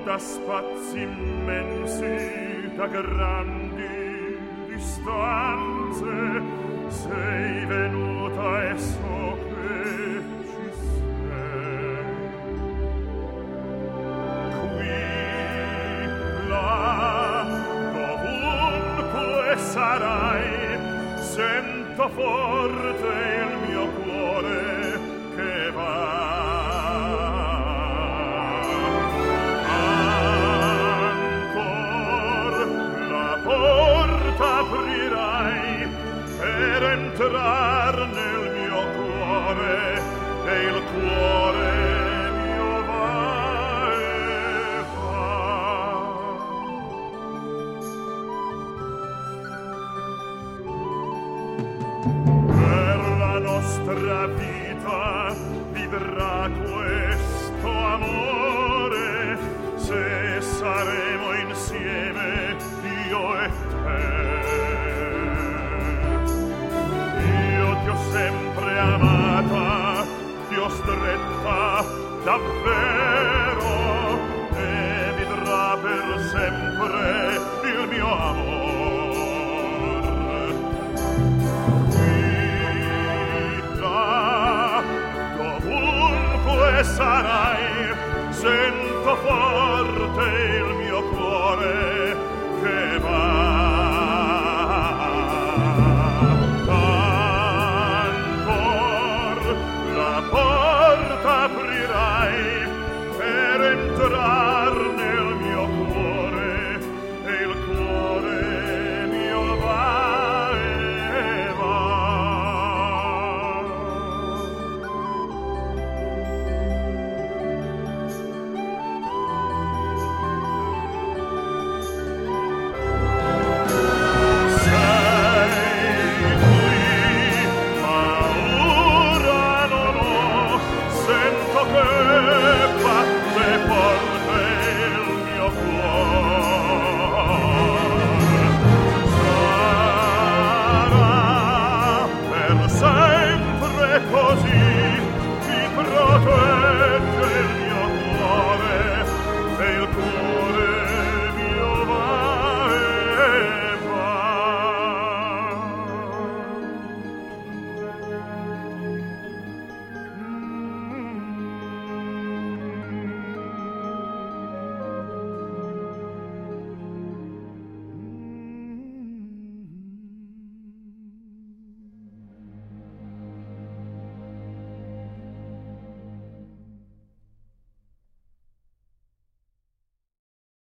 da spazi immensi, da grandi distanze, sei venuta e so che ci sei. Qui, là, dovunque sarai, sento forte il mio cuore che va. Aprirai per entrar nel mio cuore e il cuore mio va e va. Per la nostra vita vivrà questo amore se saremo insieme io e sempre amata, ti ho stretta davvero e vidrà per sempre il mio amor. Qui, là, dovunque sarai, sento forte il mio cuore che va. Aprirai per entrare